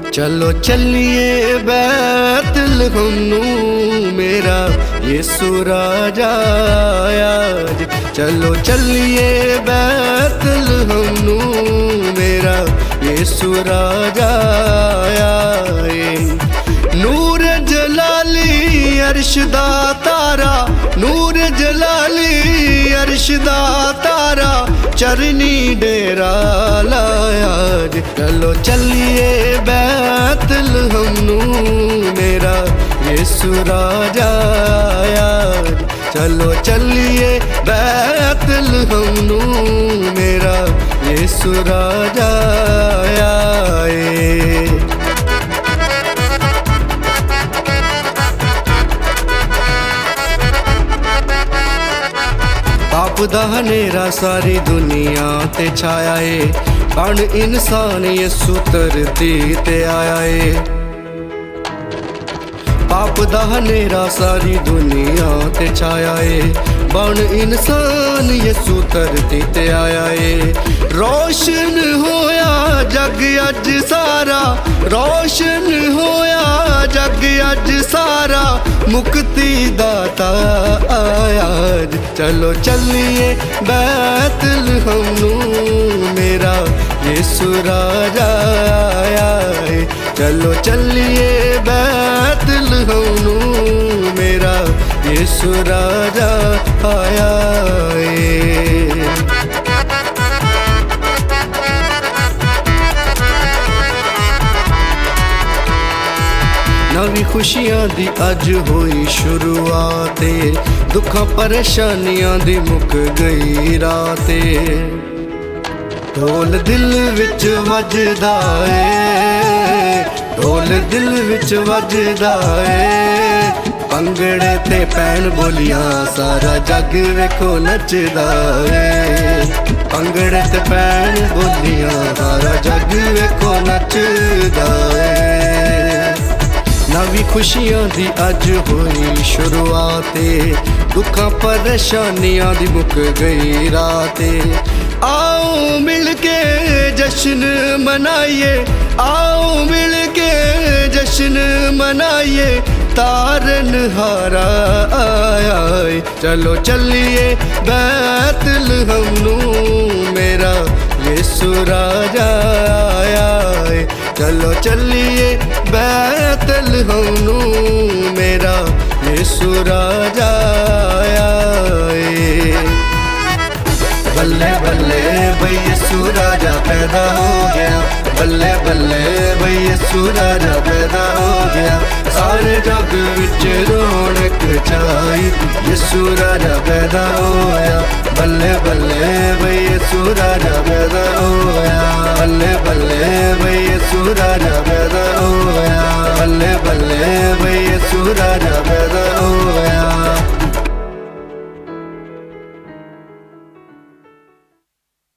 चलो चलिए बैतलहम नू मेरा यीशु राजा आया। चलो चलिए बैतलहम नू मेरा यीशु राजा आया। नूर जलाली अर्श दा तारा, नूर जलाली अर्श दा तारा, चरनी डेरा लाया। चलो चलिए बैतलहम नू मेरा यीशु राजा आया। चलो चलिए बैतलहम नू मेरा यीशु राजा आया। पाप दा हनेरा सारी दुनिया ते छाया है, बन इंसान यीशु धरती ते आया है। पाप दा हनेरा सारी दुनिया ते छाया है, बन इंसान यीशु धरती ते आया है। रोशन होया जग अज सारा, रोशन होया जग अज सारा, मुक्ति दाता आया। चलो चलिए बैतलहम नू मेरा यीशु राजा आया। चलो चलिए बैतलहम नू मेरा यीशु राजा आया। नवी खुशियां दी अज होई शुरुआत, दुखां परेशानियां दी मुक गई रात। ढोल दिल विच वजदा ए, ढोल दिल विच वजदा ए, पंगड़े ते पैन बोलियां सारा जग वेखो नचदा ए। पंगड़े ते पैन बोलियां सारा जग वेखो नचदा ए। नवी खुशियां दी अज होई शुरुआत, दुखां परेशानियां दी मुक गई रात। आओ मिल के जश्न मनाइए, आओ मिल के जश्न मनाइए, तारन हारा आया। चलो चलिए बैतलहम नू मेरा यीशु राजा आया। चलो चलिए बैतलहम नू मेरा यीशु राजा आया। बल्ले बल्ले भई यीशु राजा पैदा हो गया, बल्ले बल्ले भई यीशु राजा पैदा हो गया। सारे जग विच रौनक छाई, यीशु राजा पैदा होया। बल्ले बल्ले भई यीशु राजा पैदा होया। बल्ले बल्ले भई यीशु राजा पैदा होया। बल्ले बल्ले भई यीशु राजा पैदा होया।